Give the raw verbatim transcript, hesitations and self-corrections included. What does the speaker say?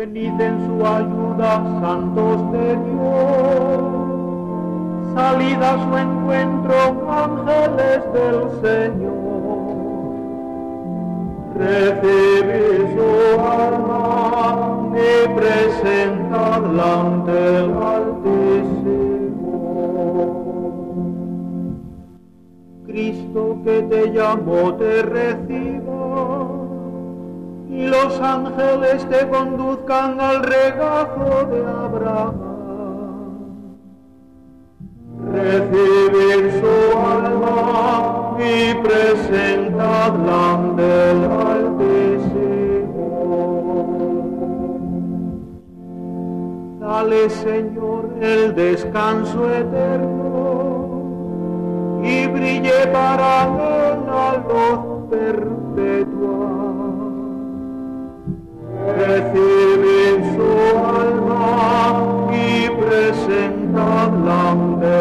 Venid en su ayuda, santos de Dios. Salid a su encuentro, ángeles del Señor. Recibid su alma y presentadla ante el Altísimo. Cristo que te llamó te reciba, y los ángeles te conduzcan al regazo de Abraham. Recibir su alma y presentadla ante el Altísimo. Dale, Señor, el descanso eterno, y brille para él la luz perpetua. Recibid su alma y presentadla ante